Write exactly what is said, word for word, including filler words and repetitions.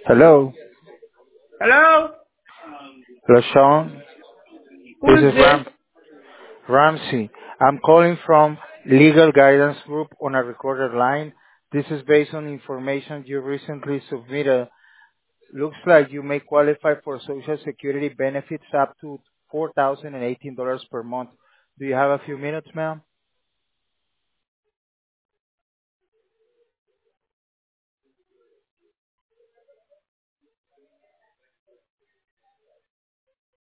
Hello. Hello? Hello, Sean. Who This is is this? Ram Ramsey. I'm calling from Legal Guidance Group on a recorded line. This is based on information you recently submitted. Looks like you may qualify for Social Security benefits up to four thousand eighteen dollars per month. Do you have a few minutes, ma'am?